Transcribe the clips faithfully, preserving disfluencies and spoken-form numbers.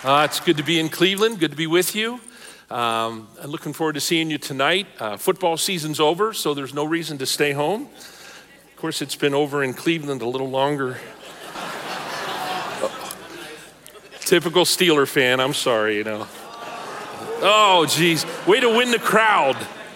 Uh, it's good to be in Cleveland, good to be with you. Um, I'm looking forward to seeing you tonight. Uh, football season's over, so there's no reason to stay home. Of course, it's been over in Cleveland a little longer. Oh. Typical Steeler fan, I'm sorry, you know. Oh, geez, way to win the crowd.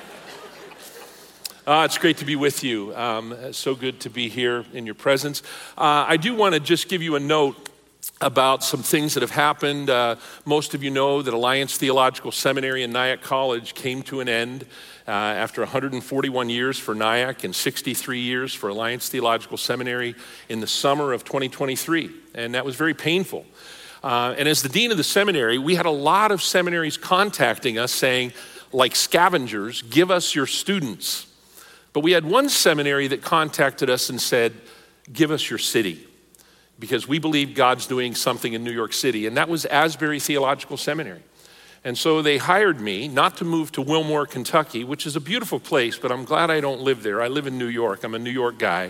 Uh, it's great to be with you. Um, so good to be here in your presence. Uh, I do want to just give you a note about some things that have happened. Uh, most of you know that Alliance Theological Seminary and Nyack College came to an end uh, after one hundred forty-one years for Nyack and sixty-three years for Alliance Theological Seminary in the summer of twenty twenty-three. And that was very painful. Uh, and as the dean of the seminary, we had a lot of seminaries contacting us saying, like scavengers, give us your students. But we had one seminary that contacted us and said, give us your city, because we believe God's doing something in New York City, and that was Asbury Theological Seminary. And so they hired me not to move to Wilmore, Kentucky, which is a beautiful place, but I'm glad I don't live there. I live in New York. I'm a New York guy.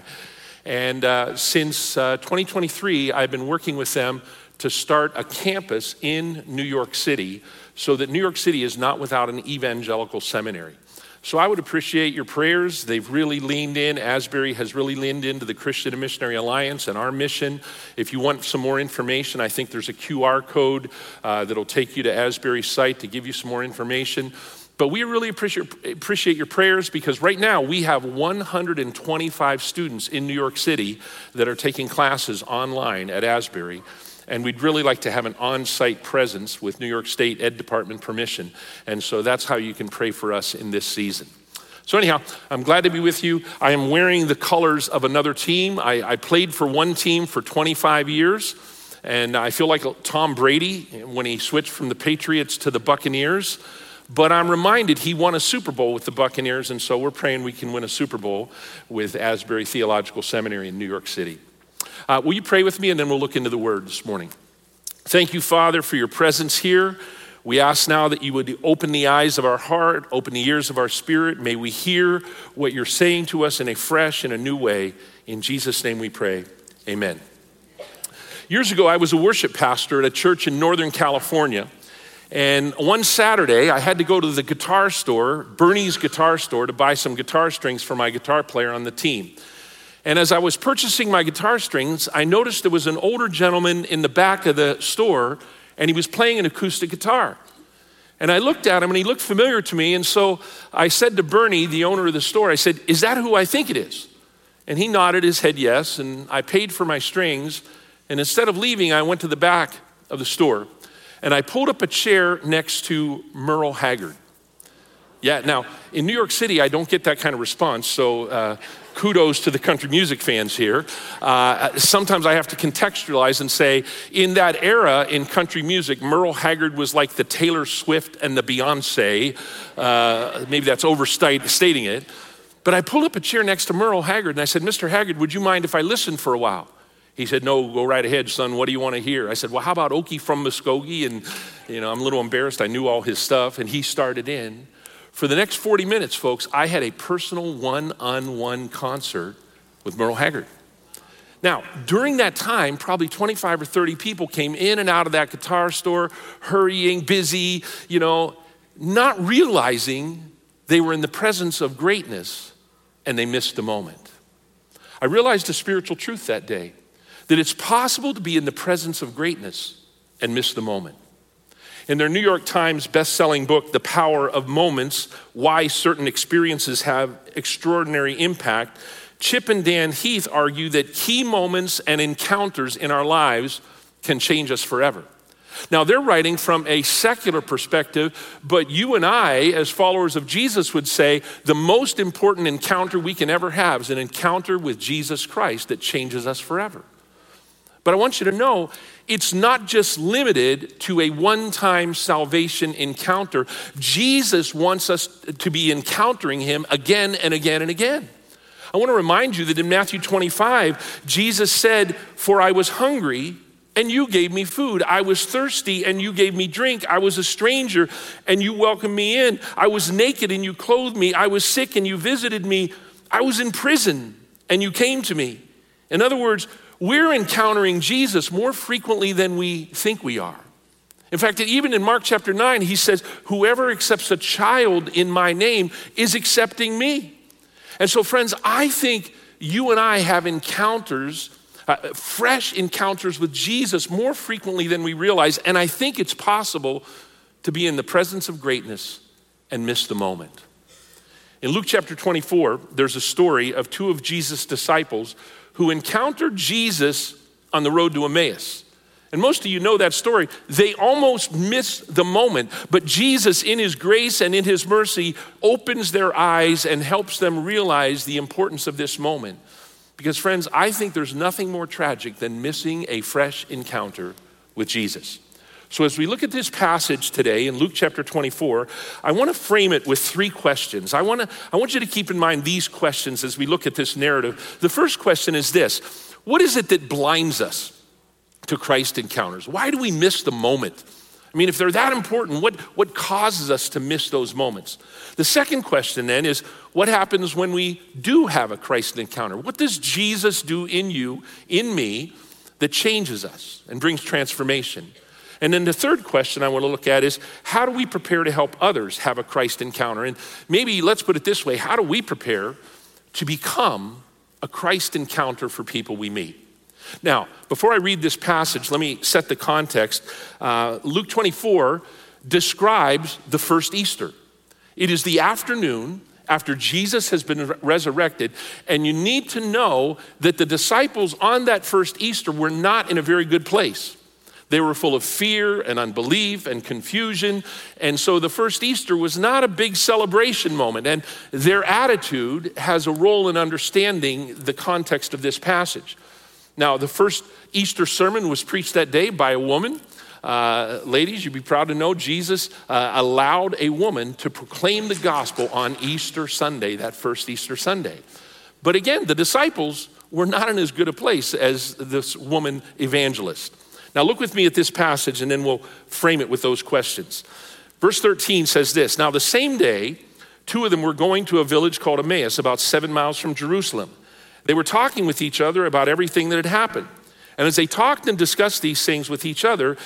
And uh, since uh, twenty twenty-three, I've been working with them to start a campus in New York City so that New York City is not without an evangelical seminary. So I would appreciate your prayers. They've really leaned in. Asbury has really leaned into the Christian and Missionary Alliance and our mission. If you want some more information, I think there's a Q R code uh, that'll take you to Asbury's site to give you some more information. But we really appreciate, appreciate your prayers, because right now we have one hundred twenty-five students in New York City that are taking classes online at Asbury. And we'd really like to have an on-site presence with New York State Ed Department permission. And so that's how you can pray for us in this season. So anyhow, I'm glad to be with you. I am wearing the colors of another team. I, I played for one team for twenty-five years. And I feel like Tom Brady when he switched from the Patriots to the Buccaneers. But I'm reminded he won a Super Bowl with the Buccaneers. And so we're praying we can win a Super Bowl with Asbury Theological Seminary in New York City. Uh, will you pray with me, and then we'll look into the word this morning. Thank you, Father, for your presence here. We ask now that you would open the eyes of our heart, open the ears of our spirit. May we hear what you're saying to us in a fresh and a new way. In Jesus' name we pray, amen. Years ago, I was a worship pastor at a church in Northern California. And one Saturday, I had to go to the guitar store, Bernie's guitar store, to buy some guitar strings for my guitar player on the team. And as I was purchasing my guitar strings, I noticed there was an older gentleman in the back of the store, and he was playing an acoustic guitar. And I looked at him, and he looked familiar to me, and so I said to Bernie, the owner of the store, I said, is that who I think it is? And he nodded his head yes, and I paid for my strings, and instead of leaving, I went to the back of the store, and I pulled up a chair next to Merle Haggard. Yeah, now, in New York City, I don't get that kind of response, so uh, kudos to the country music fans here. Uh, sometimes I have to contextualize and say, in that era in country music, Merle Haggard was like the Taylor Swift and the Beyonce. Uh, maybe that's overstating it. But I pulled up a chair next to Merle Haggard, and I said, Mister Haggard, would you mind if I listened for a while? He said, no, go right ahead, son. What do you want to hear? I said, well, how about Okie from Muskogee? And, you know, I'm a little embarrassed. I knew all his stuff, and he started in. For the next forty minutes, folks, I had a personal one-on-one concert with Merle Haggard. Now, during that time, probably twenty-five or thirty people came in and out of that guitar store, hurrying, busy, you know, not realizing they were in the presence of greatness, and they missed the moment. I realized a spiritual truth that day, that it's possible to be in the presence of greatness and miss the moment. In their New York Times best-selling book, The Power of Moments, Why Certain Experiences Have Extraordinary Impact, Chip and Dan Heath argue that key moments and encounters in our lives can change us forever. Now, they're writing from a secular perspective, but you and I, as followers of Jesus, would say the most important encounter we can ever have is an encounter with Jesus Christ that changes us forever. But I want you to know, it's not just limited to a one-time salvation encounter. Jesus wants us to be encountering him again and again and again. I want to remind you that in Matthew twenty-five, Jesus said, for I was hungry and you gave me food. I was thirsty and you gave me drink. I was a stranger and you welcomed me in. I was naked and you clothed me. I was sick and you visited me. I was in prison and you came to me. In other words, we're encountering Jesus more frequently than we think we are. In fact, even in Mark chapter nine, he says, whoever accepts a child in my name is accepting me. And so friends, I think you and I have encounters, uh, fresh encounters with Jesus more frequently than we realize. And I think it's possible to be in the presence of greatness and miss the moment. In Luke chapter twenty-four, there's a story of two of Jesus' disciples who encountered Jesus on the road to Emmaus. And most of you know that story. They almost miss the moment, but Jesus in his grace and in his mercy opens their eyes and helps them realize the importance of this moment. Because friends, I think there's nothing more tragic than missing a fresh encounter with Jesus. So as we look at this passage today in Luke chapter twenty-four, I want to frame it with three questions. I want to, I want you to keep in mind these questions as we look at this narrative. The first question is this: what is it that blinds us to Christ encounters? Why do we miss the moment? I mean, if they're that important, what, what causes us to miss those moments? The second question then is, what happens when we do have a Christ encounter? What does Jesus do in you, in me, that changes us and brings transformation? And then the third question I want to look at is, how do we prepare to help others have a Christ encounter? And maybe let's put it this way: how do we prepare to become a Christ encounter for people we meet? Now, before I read this passage, let me set the context. Uh, Luke twenty-four describes the first Easter. It is the afternoon after Jesus has been resurrected, and you need to know that the disciples on that first Easter were not in a very good place. They were full of fear and unbelief and confusion, and so the first Easter was not a big celebration moment, and their attitude has a role in understanding the context of this passage. Now, the first Easter sermon was preached that day by a woman. Uh, ladies, you'd be proud to know Jesus uh, allowed a woman to proclaim the gospel on Easter Sunday, that first Easter Sunday. But again, the disciples were not in as good a place as this woman evangelist. Now, look with me at this passage, and then we'll frame it with those questions. Verse thirteen says this: now the same day, two of them were going to a village called Emmaus, about seven miles from Jerusalem. They were talking with each other about everything that had happened. And as they talked and discussed these things with each other,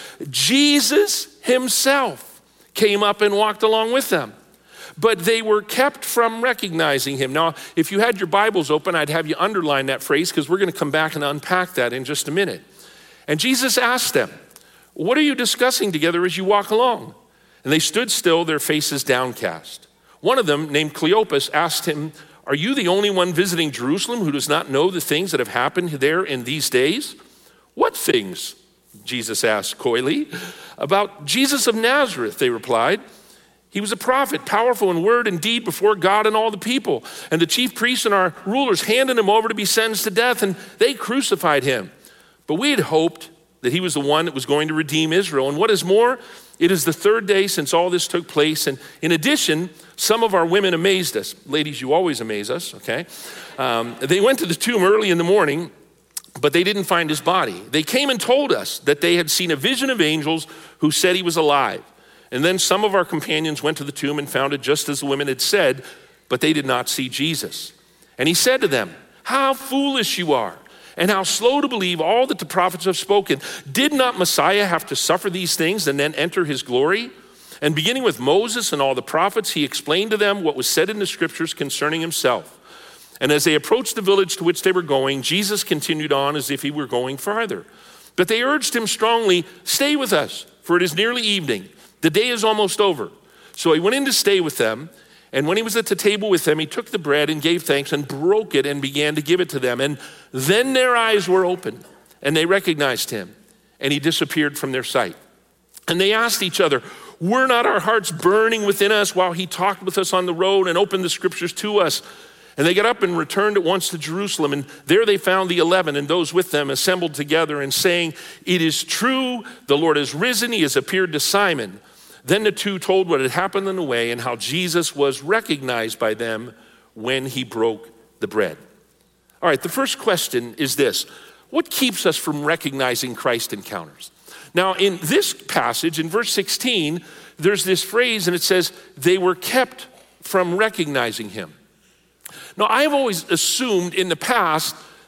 Jesus himself came up and walked along with them. But they were kept from recognizing him. Now, if you had your Bibles open, I'd have you underline that phrase, because we're going to come back and unpack that in just a minute. And Jesus asked them, what are you discussing together as you walk along? And they stood still, their faces downcast. One of them, named Cleopas, asked him, are you the only one visiting Jerusalem who does not know the things that have happened there in these days? What things? Jesus asked coyly. About Jesus of Nazareth, they replied. He was a prophet, powerful in word and deed before God and all the people. And the chief priests and our rulers handed him over to be sentenced to death, and they crucified him. But we had hoped that he was the one that was going to redeem Israel. And what is more, it is the third day since all this took place. And in addition, some of our women amazed us. Ladies, you always amaze us, okay? Um, they went to the tomb early in the morning, but they didn't find his body. They came and told us that they had seen a vision of angels who said he was alive. And then some of our companions went to the tomb and found it just as the women had said, but they did not see Jesus. And he said to them, how foolish you are, and how slow to believe all that the prophets have spoken. Did not Messiah have to suffer these things and then enter his glory? And beginning with Moses and all the prophets, he explained to them what was said in the scriptures concerning himself. And as they approached the village to which they were going, Jesus continued on as if he were going farther. But they urged him strongly, stay with us, for it is nearly evening. The day is almost over. So he went in to stay with them. And when he was at the table with them, he took the bread and gave thanks and broke it and began to give it to them. And then their eyes were opened and they recognized him, and he disappeared from their sight. And they asked each other, were not our hearts burning within us while he talked with us on the road and opened the scriptures to us? And they got up and returned at once to Jerusalem. And there they found the eleven and those with them assembled together and saying, it is true, the Lord has risen, he has appeared to Simon. Then the two told what had happened on the way and how Jesus was recognized by them when he broke the bread. All right, the first question is this: what keeps us from recognizing Christ encounters? Now, in this passage, in verse sixteen, there's this phrase, and it says, they were kept from recognizing him. Now, I've always assumed in the past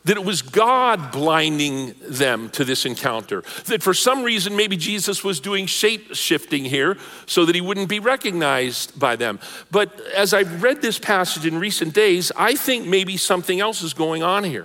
that it was God blinding them to this encounter, that for some reason maybe Jesus was doing shape shifting here so that he wouldn't be recognized by them. But as I've read this passage in recent days, I think maybe something else is going on here.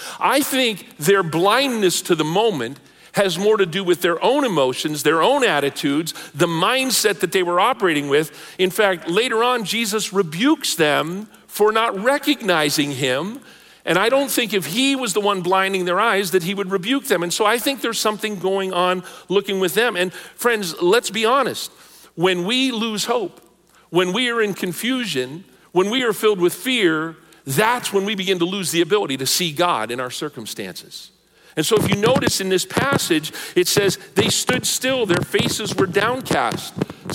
I think their blindness to the moment has more to do with their own emotions, their own attitudes, the mindset that they were operating with. In fact, later on, Jesus rebukes them for not recognizing him. And I don't think if he was the one blinding their eyes that he would rebuke them. And so I think there's something going on looking with them. And friends, let's be honest. When we lose hope, when we are in confusion, when we are filled with fear, that's when we begin to lose the ability to see God in our circumstances. And so if you notice in this passage, it says they stood still, their faces were downcast,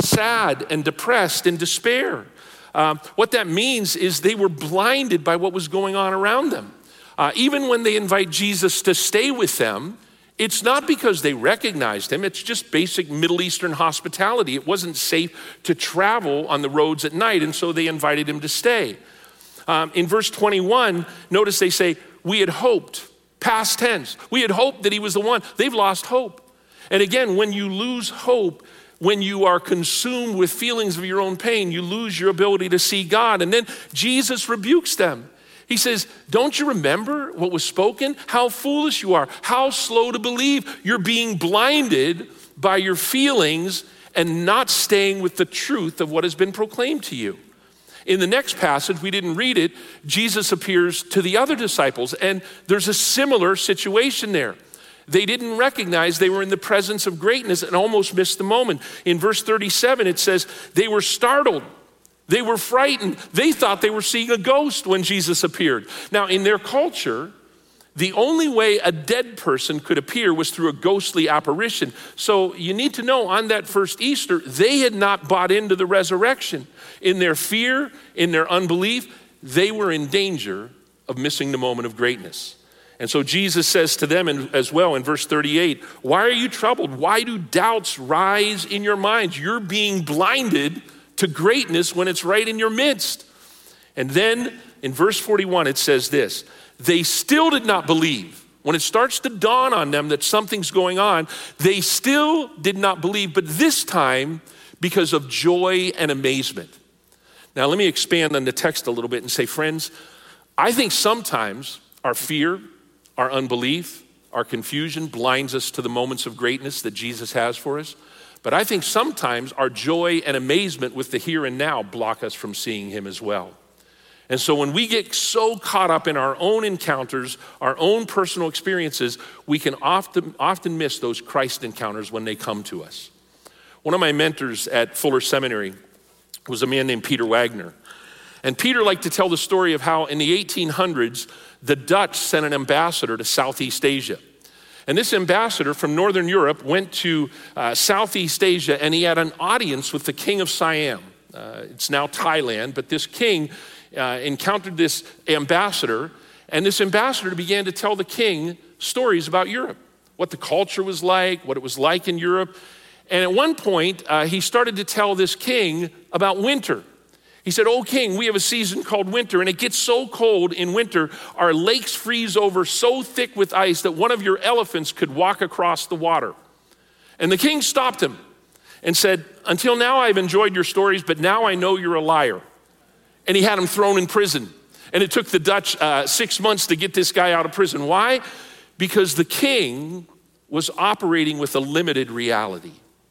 sad and depressed in despair. Um, what that means is they were blinded by what was going on around them. Uh, even when they invite Jesus to stay with them, it's not because they recognized him, it's just basic Middle Eastern hospitality. It wasn't safe to travel on the roads at night, and so they invited him to stay. Um, in verse twenty-one, notice they say, we had hoped. Past tense. We had hoped that he was the one. They've lost hope. And again, when you lose hope, when you are consumed with feelings of your own pain, you lose your ability to see God. And then Jesus rebukes them. He says, don't you remember what was spoken? How foolish you are. How slow to believe. You're being blinded by your feelings and not staying with the truth of what has been proclaimed to you. In the next passage, we didn't read it, Jesus appears to the other disciples, and there's a similar situation there. They didn't recognize they were in the presence of greatness and almost missed the moment. In verse thirty-seven, it says, they were startled. They were frightened. They thought they were seeing a ghost when Jesus appeared. Now, in their culture, the only way a dead person could appear was through a ghostly apparition. So you need to know on that first Easter, they had not bought into the resurrection. In their fear, in their unbelief, they were in danger of missing the moment of greatness. And so Jesus says to them in, as well in verse thirty-eight, why are you troubled? Why do doubts rise in your minds? You're being blinded to greatness when it's right in your midst. And then in verse forty-one, it says this, they still did not believe. When it starts to dawn on them that something's going on, they still did not believe, but this time because of joy and amazement. Now, let me expand on the text a little bit and say, friends, I think sometimes our fear, our unbelief, our confusion blinds us to the moments of greatness that Jesus has for us. But I think sometimes our joy and amazement with the here and now block us from seeing him as well. And so when we get so caught up in our own encounters, our own personal experiences, we can often, often miss those Christ encounters when they come to us. One of my mentors at Fuller Seminary was a man named Peter Wagner. And Peter liked to tell the story of how in the eighteen hundreds, the Dutch sent an ambassador to Southeast Asia. And this ambassador from Northern Europe went to uh, Southeast Asia, and he had an audience with the king of Siam. Uh, it's now Thailand, but this king uh, encountered this ambassador, and this ambassador began to tell the king stories about Europe, what the culture was like, what it was like in Europe. And at one point, uh, he started to tell this king about winter. He said, "Oh, king, we have a season called winter, and it gets so cold in winter, our lakes freeze over so thick with ice that one of your elephants could walk across the water." And the king stopped him and said, "Until now, I've enjoyed your stories, but now I know you're a liar." And he had him thrown in prison. And it took the Dutch uh, six months to get this guy out of prison. Why? Because the king was operating with a limited reality.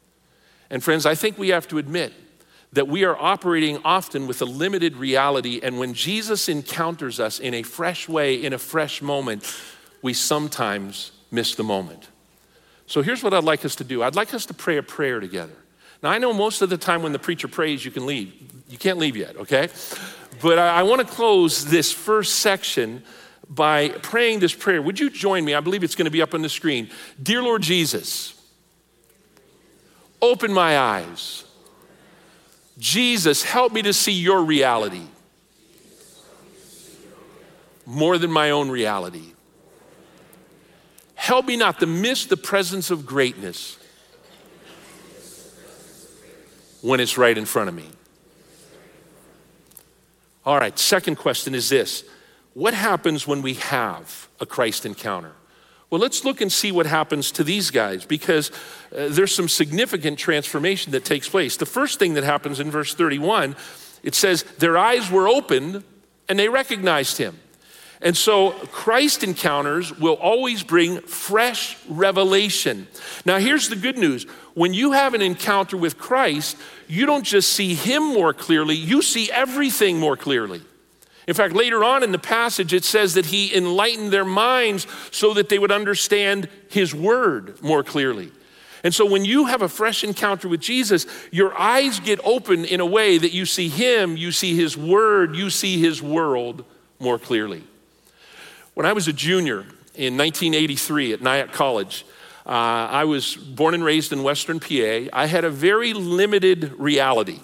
And friends, I think we have to admit that we are operating often with a limited reality, and when Jesus encounters us in a fresh way, in a fresh moment, we sometimes miss the moment. So here's what I'd like us to do. I'd like us to pray a prayer together. Now, I know most of the time when the preacher prays, you can leave. You can't leave yet, okay? But I, I want to close this first section by praying this prayer. Would you join me? I believe it's going to be up on the screen. Dear Lord Jesus, open my eyes. Jesus, help me to see your reality more than my own reality. Help me not to miss the presence of greatness when it's right in front of me. All right, second question is this. what happens when we have a Christ encounter? Well, let's look and see what happens to these guys, because uh, there's some significant transformation that takes place. The first thing that happens in verse thirty-one, it says, their eyes were opened and they recognized him. And so Christ encounters will always bring fresh revelation. Now, here's the good news. When you have an encounter with Christ, you don't just see him more clearly, you see everything more clearly. In fact, later on in the passage, it says that he enlightened their minds so that they would understand his word more clearly. And so when you have a fresh encounter with Jesus, your eyes get open in a way that you see him, you see his word, you see his world more clearly. When I was a junior in nineteen eighty-three at Nyack College, uh, I was born and raised in Western P A. I had a very limited reality.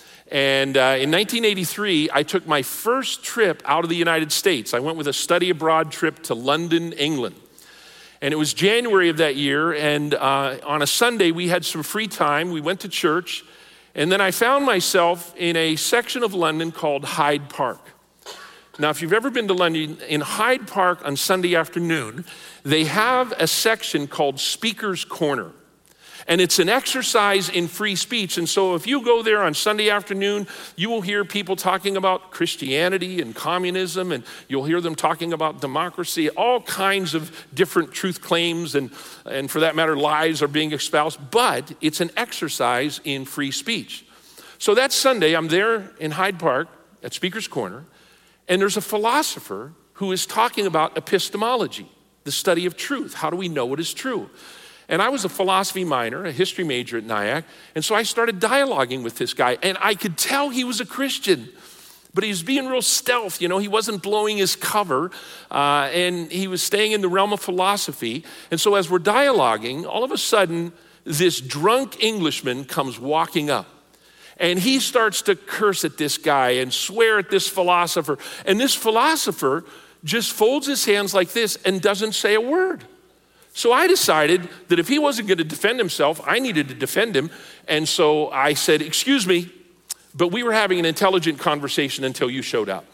And uh, in nineteen eighty-three, I took my first trip out of the United States. I went with a study abroad trip to London, England. And it was January of that year, and uh, on a Sunday, we had some free time. We went to church, and then I found myself in a section of London called Hyde Park. Now, if you've ever been to London, in Hyde Park on Sunday afternoon, they have a section called Speaker's Corner. And it's an exercise in free speech. And so if you go there on Sunday afternoon, you will hear people talking about Christianity and communism, and you'll hear them talking about democracy. All kinds of different truth claims and, and for that matter, lies are being espoused. But it's an exercise in free speech. So that Sunday, I'm there in Hyde Park at Speaker's Corner, and there's a philosopher who is talking about epistemology, the study of truth. How do we know what is true? And I was a philosophy minor, a history major at Nyack, and so I started dialoguing with this guy, and I could tell he was a Christian, but he was being real stealth, you know, he wasn't blowing his cover, uh, and he was staying in the realm of philosophy. And so as we're dialoguing, all of a sudden, this drunk Englishman comes walking up, and he starts to curse at this guy and swear at this philosopher, and this philosopher just folds his hands like this and doesn't say a word. So I decided that if he wasn't going to defend himself, I needed to defend him. And so I said, excuse me, but we were having an intelligent conversation until you showed up.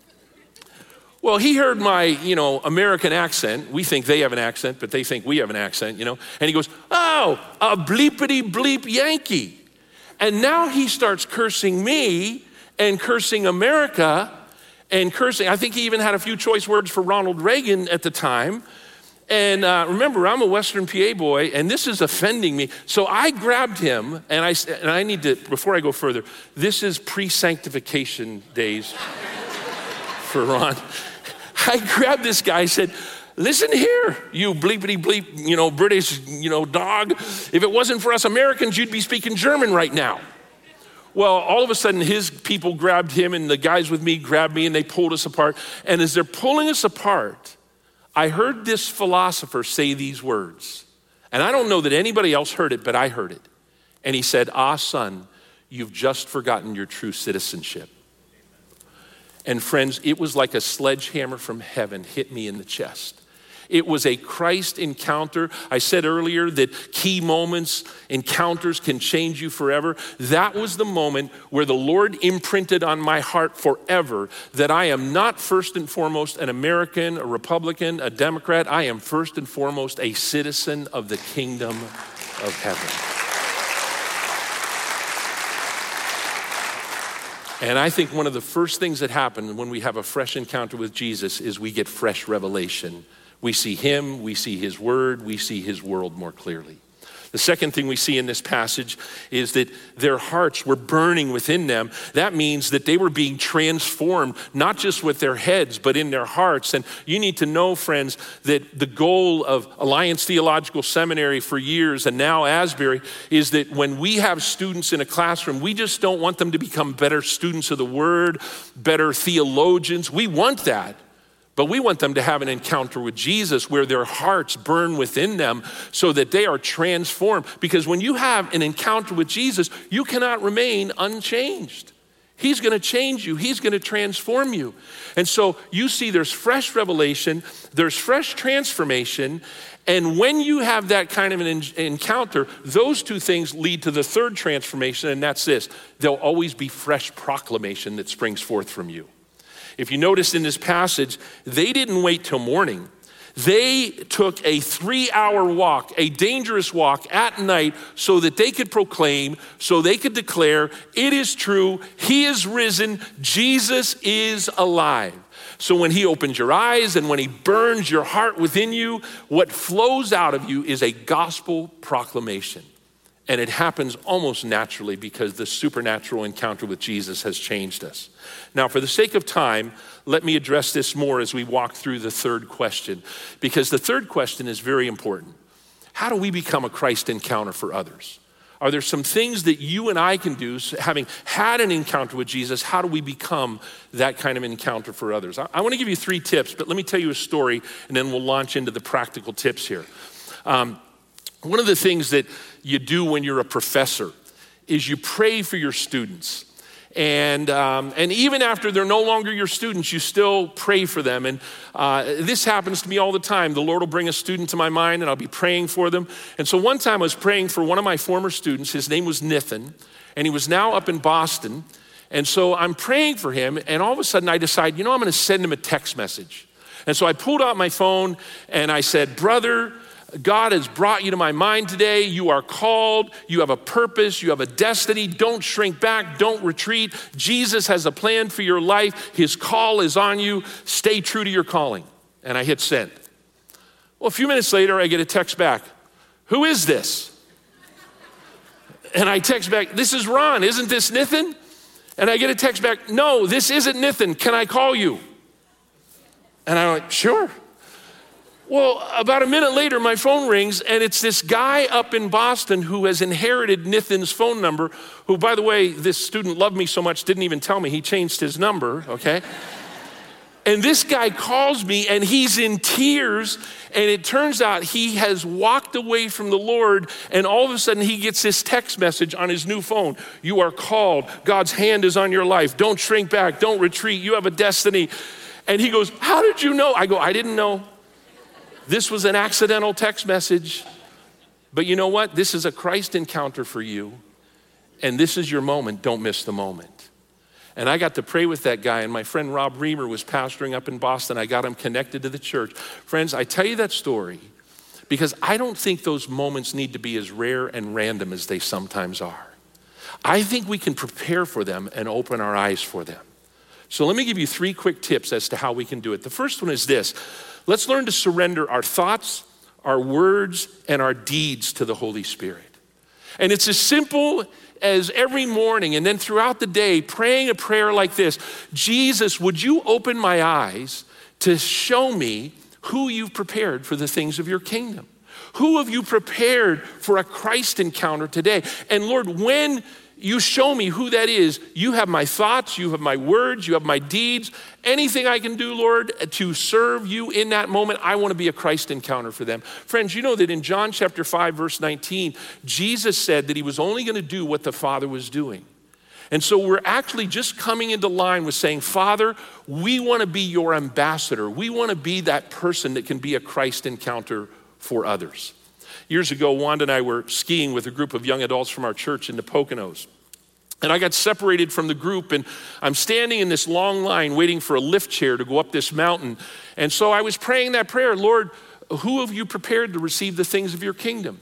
Well, he heard my, you know, American accent. We think they have an accent, but they think we have an accent, you know. And he goes, oh, a bleepity bleep Yankee. And now he starts cursing me and cursing America and cursing. I think he even had a few choice words for Ronald Reagan at the time. And uh, remember, I'm a Western P A boy, and this is offending me. So I grabbed him, and I, and I need to, before I go further, this is pre-sanctification days for Ron. I grabbed this guy, I said, listen here, you bleepity bleep, you know, British, you know, dog. If it wasn't for us Americans, you'd be speaking German right now. Well, all of a sudden, his people grabbed him, and the guys with me grabbed me, and they pulled us apart. And as they're pulling us apart, I heard this philosopher say these words, and I don't know that anybody else heard it, but I heard it. And he said, ah, son, you've just forgotten your true citizenship. And friends, it was like a sledgehammer from heaven hit me in the chest. It was a Christ encounter. I said earlier that key moments, encounters can change you forever. That was the moment where the Lord imprinted on my heart forever that I am not first and foremost an American, a Republican, a Democrat. I am first and foremost a citizen of the kingdom of heaven. And I think one of the first things that happen when we have a fresh encounter with Jesus is we get fresh revelation. We see him, we see his word, we see his world more clearly. The second thing we see in this passage is that their hearts were burning within them. That means that they were being transformed, not just with their heads, but in their hearts. And you need to know, friends, that the goal of Alliance Theological Seminary for years, and now Asbury, is that when we have students in a classroom, we just don't want them to become better students of the word, better theologians. We want that. But we want them to have an encounter with Jesus where their hearts burn within them so that they are transformed. Because when you have an encounter with Jesus, you cannot remain unchanged. He's going to change you. He's going to transform you. And so you see there's fresh revelation, there's fresh transformation. And when you have that kind of an encounter, those two things lead to the third transformation, and that's this. There'll always be fresh proclamation that springs forth from you. If you notice in this passage, they didn't wait till morning. They took a three-hour walk, a dangerous walk at night so that they could proclaim, so they could declare, it is true, he is risen, Jesus is alive. So when he opens your eyes and when he burns your heart within you, what flows out of you is a gospel proclamation. And it happens almost naturally because the supernatural encounter with Jesus has changed us. Now, for the sake of time, let me address this more as we walk through the third question, because the third question is very important. How do we become a Christ encounter for others? Are there some things that you and I can do, having had an encounter with Jesus, how do we become that kind of encounter for others? I, I want to give you three tips, but let me tell you a story, and then we'll launch into the practical tips here. Um, one of the things that you do when you're a professor is you pray for your students. And um, and even after they're no longer your students, you still pray for them. And uh, this happens to me all the time. The Lord will bring a student to my mind and I'll be praying for them. And so one time I was praying for one of my former students. His name was Nathan, and he was now up in Boston. And so I'm praying for him, and all of a sudden I decide, you know, I'm gonna send him a text message. And so I pulled out my phone and I said, brother, God has brought you to my mind today. You are called. You have a purpose. You have a destiny. Don't shrink back. Don't retreat. Jesus has a plan for your life. His call is on you. Stay true to your calling. And I hit send. Well, a few minutes later, I get a text back. Who is this? And I text back, this is Ron. Isn't this Nathan? And I get a text back, no, this isn't Nathan. Can I call you? And I'm like, sure. Well, about a minute later, my phone rings, and it's this guy up in Boston who has inherited Nathan's phone number, who, by the way, this student loved me so much, didn't even tell me. He changed his number, okay? And this guy calls me, and he's in tears, and it turns out he has walked away from the Lord, and all of a sudden he gets this text message on his new phone. You are called. God's hand is on your life. Don't shrink back. Don't retreat. You have a destiny. And he goes, how did you know? I go, I didn't know. This was an accidental text message, but you know what? This is a Christ encounter for you, and this is your moment. Don't miss the moment. And I got to pray with that guy, and my friend Rob Reamer was pastoring up in Boston. I got him connected to the church. Friends, I tell you that story because I don't think those moments need to be as rare and random as they sometimes are. I think we can prepare for them and open our eyes for them. So let me give you three quick tips as to how we can do it. The first one is this. Let's learn to surrender our thoughts, our words, and our deeds to the Holy Spirit. And it's as simple as every morning and then throughout the day praying a prayer like this. Jesus, would you open my eyes to show me who you've prepared for the things of your kingdom? Who have you prepared for a Christ encounter today? And Lord, when you show me who that is, you have my thoughts, you have my words, you have my deeds. Anything I can do, Lord, to serve you in that moment, I want to be a Christ encounter for them. Friends, you know that in John chapter five, verse nineteen, Jesus said that he was only going to do what the Father was doing. And so we're actually just coming into line with saying, Father, we want to be your ambassador. We want to be that person that can be a Christ encounter for others. Years ago, Wanda and I were skiing with a group of young adults from our church in the Poconos. And I got separated from the group, and I'm standing in this long line waiting for a lift chair to go up this mountain. And so I was praying that prayer, Lord, who have you prepared to receive the things of your kingdom?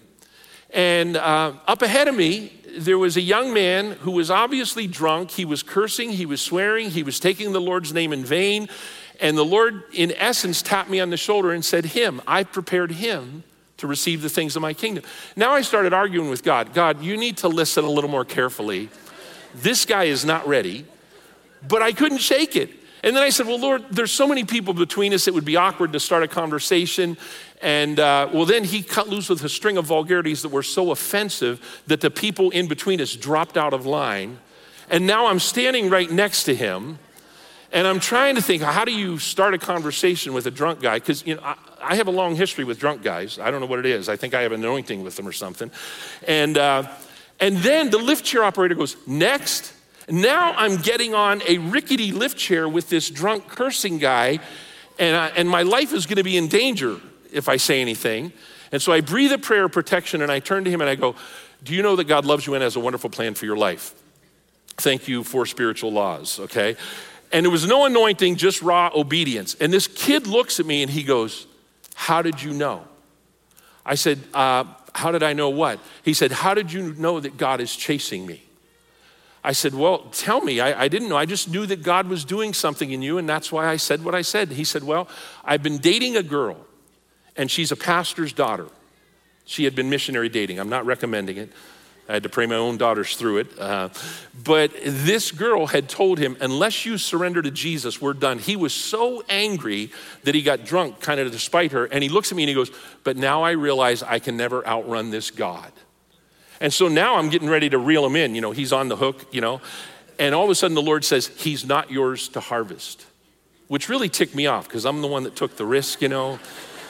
And uh, up ahead of me, there was a young man who was obviously drunk. He was cursing, he was swearing, he was taking the Lord's name in vain. And the Lord, in essence, tapped me on the shoulder and said, him, I prepared him to receive the things of my kingdom. Now I started arguing with God. God, you need to listen a little more carefully. This guy is not ready, but I couldn't shake it. And then I said, well, Lord, there's so many people between us, it would be awkward to start a conversation. And uh, well, then he cut loose with a string of vulgarities that were so offensive that the people in between us dropped out of line. And now I'm standing right next to him. And I'm trying to think, how do you start a conversation with a drunk guy? Because you know, I, I have a long history with drunk guys. I don't know what it is. I think I have an anointing with them or something. And uh, and then the lift chair operator goes, next. Now I'm getting on a rickety lift chair with this drunk cursing guy, and I, and my life is going to be in danger if I say anything. And so I breathe a prayer of protection, and I turn to him and I go, do you know that God loves you and has a wonderful plan for your life? Thank you for spiritual laws, okay? And there was no anointing, just raw obedience. And this kid looks at me and he goes, how did you know? I said, uh, how did I know what? He said, how did you know that God is chasing me? I said, well, tell me. I, I didn't know. I just knew that God was doing something in you, and that's why I said what I said. He said, well, I've been dating a girl, and she's a pastor's daughter. She had been missionary dating. I'm not recommending it. I had to pray my own daughters through it. Uh, but this girl had told him, unless you surrender to Jesus, we're done. He was so angry that he got drunk kind of to spite her. And he looks at me and he goes, but now I realize I can never outrun this God. And so now I'm getting ready to reel him in. You know, he's on the hook, you know. And all of a sudden the Lord says, he's not yours to harvest, which really ticked me off because I'm the one that took the risk, you know.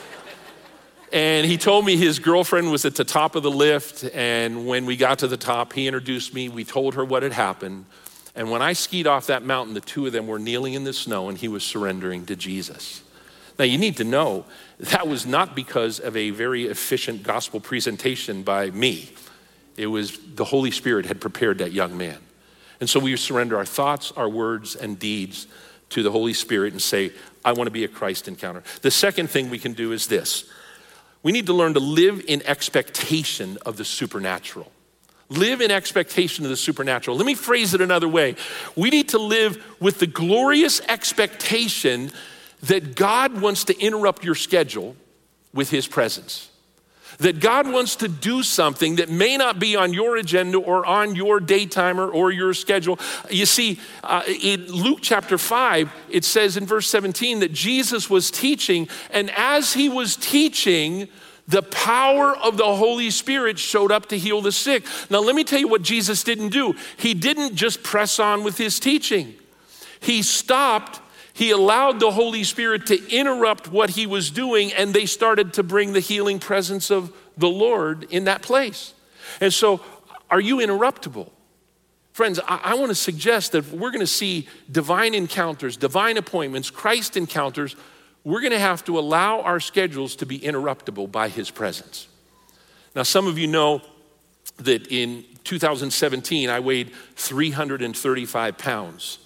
And he told me his girlfriend was at the top of the lift. And when we got to the top, he introduced me. We told her what had happened. And when I skied off that mountain, the two of them were kneeling in the snow and he was surrendering to Jesus. Now you need to know that was not because of a very efficient gospel presentation by me. It was the Holy Spirit had prepared that young man. And so we surrender our thoughts, our words, and deeds to the Holy Spirit and say, I want to be a Christ encounter. The second thing we can do is this. We need to learn to live in expectation of the supernatural. Live in expectation of the supernatural. Let me phrase it another way. We need to live with the glorious expectation that God wants to interrupt your schedule with his presence. That God wants to do something that may not be on your agenda or on your day timer or your schedule. You see, uh, in Luke chapter five, it says in verse seventeen that Jesus was teaching, and as he was teaching, the power of the Holy Spirit showed up to heal the sick. Now, let me tell you what Jesus didn't do. He didn't just press on with his teaching. He stopped. He allowed the Holy Spirit to interrupt what he was doing, and they started to bring the healing presence of the Lord in that place. And so, are you interruptible? Friends, I, I want to suggest that if we're going to see divine encounters, divine appointments, Christ encounters, we're going to have to allow our schedules to be interruptible by his presence. Now, some of you know that in two thousand seventeen, I weighed three hundred thirty-five pounds,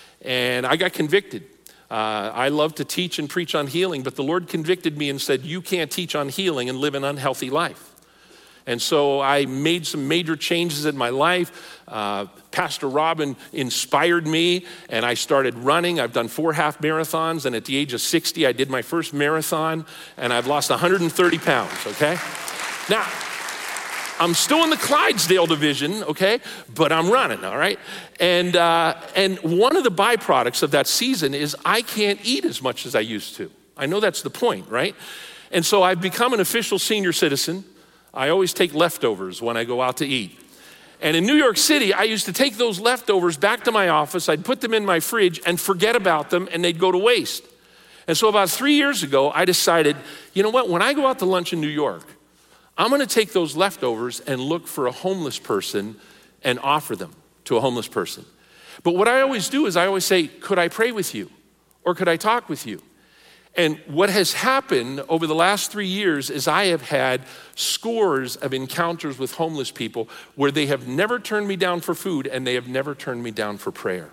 and I got convicted. Uh, I love to teach and preach on healing, but the Lord convicted me and said, you can't teach on healing and live an unhealthy life. And so I made some major changes in my life. Uh, Pastor Robin inspired me, and I started running. I've done four half marathons, and at the age of sixty, I did my first marathon, and I've lost one hundred thirty pounds, okay? Now, I'm still in the Clydesdale division, okay? But I'm running, all right? And uh, and one of the byproducts of that season is I can't eat as much as I used to. I know that's the point, right? And so I've become an official senior citizen. I always take leftovers when I go out to eat. And in New York City, I used to take those leftovers back to my office. I'd put them in my fridge and forget about them, and they'd go to waste. And so about three years ago, I decided, you know what? When I go out to lunch in New York, I'm gonna take those leftovers and look for a homeless person and offer them to a homeless person. But what I always do is I always say, could I pray with you? Or could I talk with you? And what has happened over the last three years is I have had scores of encounters with homeless people where they have never turned me down for food and they have never turned me down for prayer.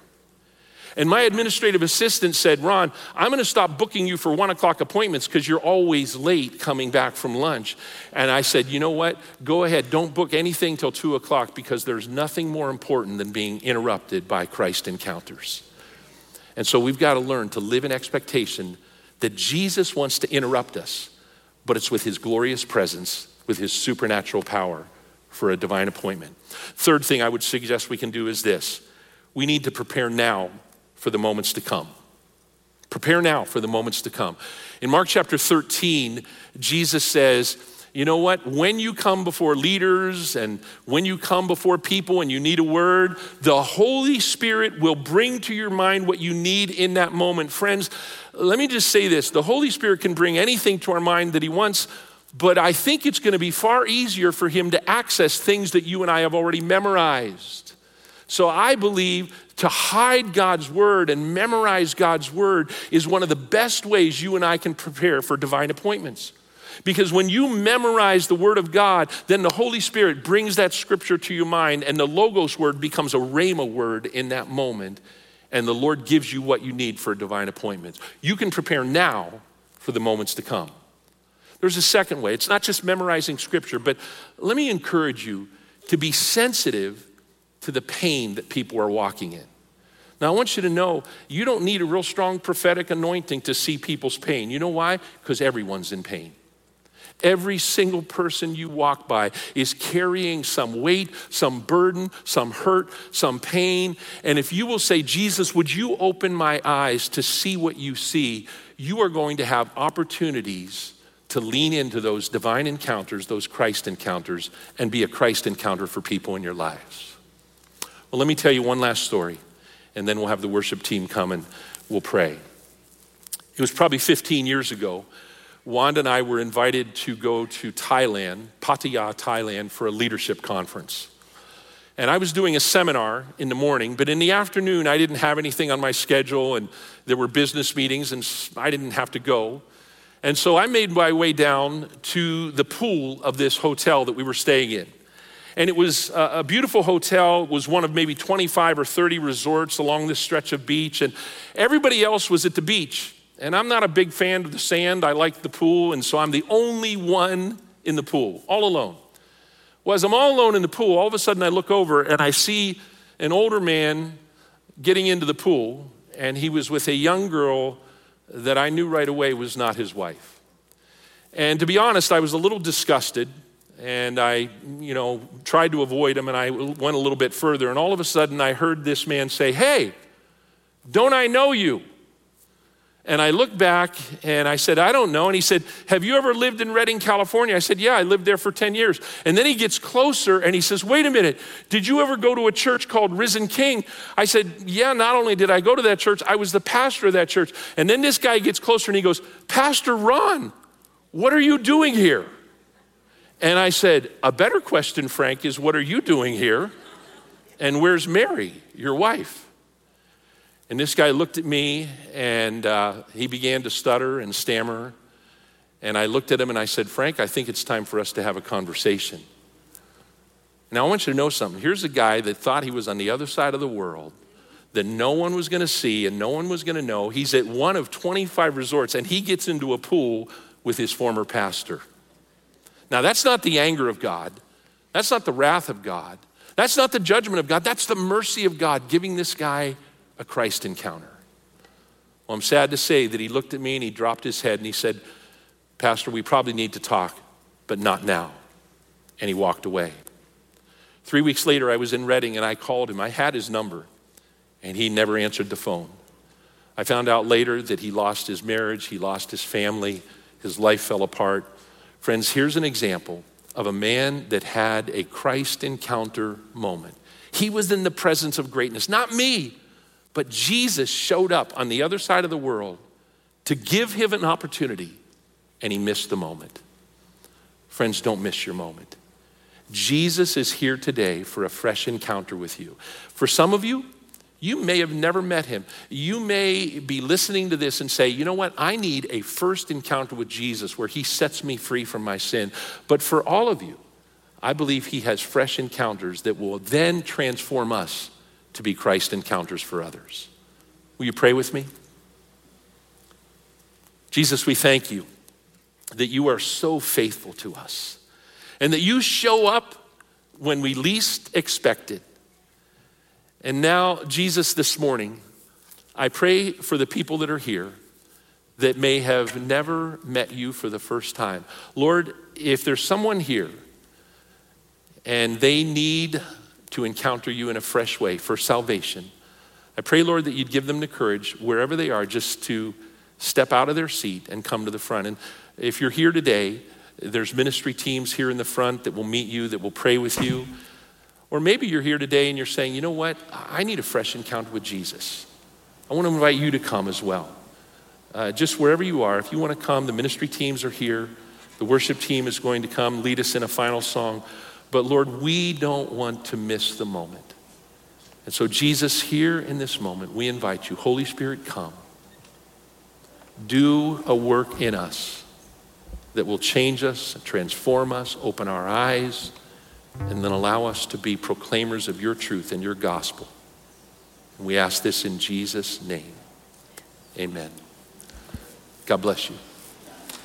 And my administrative assistant said, Ron, I'm gonna stop booking you for one o'clock appointments because you're always late coming back from lunch. And I said, you know what? Go ahead, don't book anything till two o'clock because there's nothing more important than being interrupted by Christ encounters. And so we've got to learn to live in expectation that Jesus wants to interrupt us, but it's with his glorious presence, with his supernatural power for a divine appointment. Third thing I would suggest we can do is this. We need to prepare now for the moments to come. Prepare now for the moments to come. In Mark chapter thirteen, Jesus says, you know what? When you come before leaders and when you come before people and you need a word, the Holy Spirit will bring to your mind what you need in that moment. Friends, let me just say this. The Holy Spirit can bring anything to our mind that he wants, but I think it's going to be far easier for him to access things that you and I have already memorized. So I believe to hide God's word and memorize God's word is one of the best ways you and I can prepare for divine appointments. Because when you memorize the word of God, then the Holy Spirit brings that scripture to your mind and the Logos word becomes a Rhema word in that moment. and the Lord gives you what you need for a divine appointment. You can prepare now for the moments to come. There's a second way. It's not just memorizing scripture, but let me encourage you to be sensitive to the pain that people are walking in. Now, I want you to know you don't need a real strong prophetic anointing to see people's pain. You know why? Because everyone's in pain. Every single person you walk by is carrying some weight, some burden, some hurt, some pain. And if you will say, Jesus, would you open my eyes to see what you see, you are going to have opportunities to lean into those divine encounters, those Christ encounters, and be a Christ encounter for people in your lives. Well, let me tell you one last story, and then we'll have the worship team come and we'll pray. It was probably fifteen years ago. Wanda and I were invited to go to Thailand, Pattaya, Thailand, for a leadership conference. And I was doing a seminar in the morning, but in the afternoon, I didn't have anything on my schedule, and there were business meetings, and I didn't have to go. And so I made my way down to the pool of this hotel that we were staying in. And it was a beautiful hotel. It was one of maybe twenty-five or thirty resorts along this stretch of beach, and everybody else was at the beach. And I'm not a big fan of the sand. I like the pool, and so I'm the only one in the pool, all alone. Well, as I'm all alone in the pool, all of a sudden I look over and I see an older man getting into the pool, and he was with a young girl that I knew right away was not his wife. And to be honest, I was a little disgusted, and I, you know, tried to avoid him, and I went a little bit further, and all of a sudden I heard this man say, "Hey, don't I know you?" And I looked back and I said, "I don't know." And he said, "Have you ever lived in Redding, California?" I said, "Yeah, I lived there for ten years. And then he gets closer and he says, "Wait a minute, did you ever go to a church called Risen King?" I said, "Yeah, not only did I go to that church, I was the pastor of that church." And then this guy gets closer and he goes, "Pastor Ron, what are you doing here?" And I said, "A better question, Frank, is what are you doing here? And where's Mary, your wife?" And this guy looked at me, and uh, he began to stutter and stammer. And I looked at him and I said, "Frank, I think it's time for us to have a conversation." Now, I want you to know something. Here's a guy that thought he was on the other side of the world, that no one was going to see and no one was going to know. He's at one of twenty-five resorts, and he gets into a pool with his former pastor. Now, that's not the anger of God. That's not the wrath of God. That's not the judgment of God. That's the mercy of God giving this guy a Christ encounter. Well, I'm sad to say that he looked at me and he dropped his head and he said, "Pastor, we probably need to talk, but not now." And he walked away. Three weeks later, I was in Redding and I called him. I had his number and he never answered the phone. I found out later that he lost his marriage, he lost his family, his life fell apart. Friends, here's an example of a man that had a Christ encounter moment. He was in the presence of greatness, not me. But Jesus showed up on the other side of the world to give him an opportunity, and he missed the moment. Friends, don't miss your moment. Jesus is here today for a fresh encounter with you. For some of you, you may have never met him. You may be listening to this and say, "You know what? I need a first encounter with Jesus where he sets me free from my sin." But for all of you, I believe he has fresh encounters that will then transform us to be Christ encounters for others. Will you pray with me? Jesus, we thank you that you are so faithful to us and that you show up when we least expect it. And now, Jesus, this morning, I pray for the people that are here that may have never met you for the first time. Lord, if there's someone here and they need to encounter you in a fresh way for salvation, I pray, Lord, that you'd give them the courage wherever they are just to step out of their seat and come to the front. And if you're here today, there's ministry teams here in the front that will meet you, that will pray with you. Or maybe you're here today and you're saying, "You know what? I need a fresh encounter with Jesus." I want to invite you to come as well. Uh, just wherever you are, if you want to come, the ministry teams are here. The worship team is going to come lead us in a final song. But Lord, we don't want to miss the moment. And so Jesus, here in this moment, we invite you, Holy Spirit, come. Do a work in us that will change us, transform us, open our eyes, and then allow us to be proclaimers of your truth and your gospel. And we ask this in Jesus' name. Amen. God bless you.